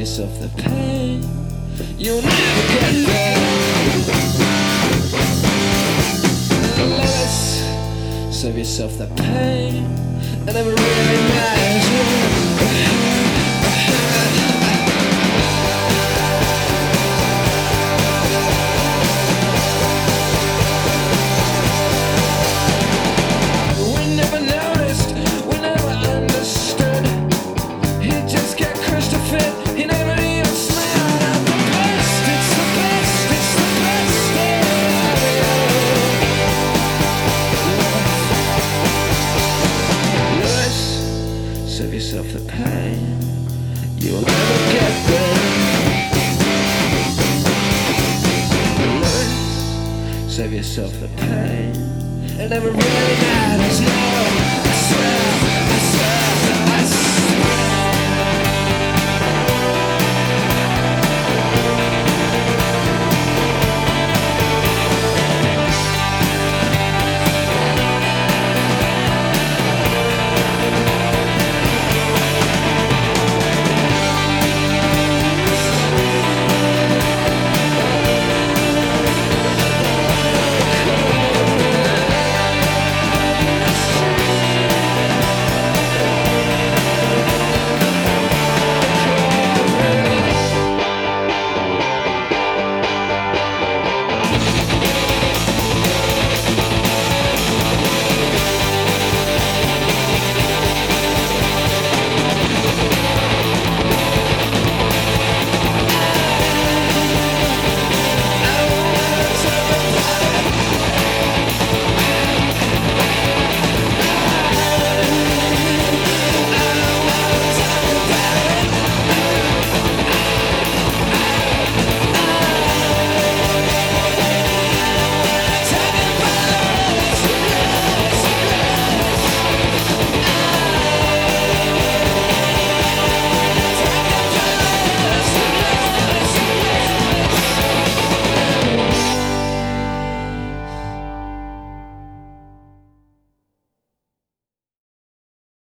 yourself the pain. You'll never get there. Lewis, save yourself the pain. It never really matters. Save yourself the pain. You'll never get there. Learn, save yourself the pain. It never really matters. No, I swear, I swear.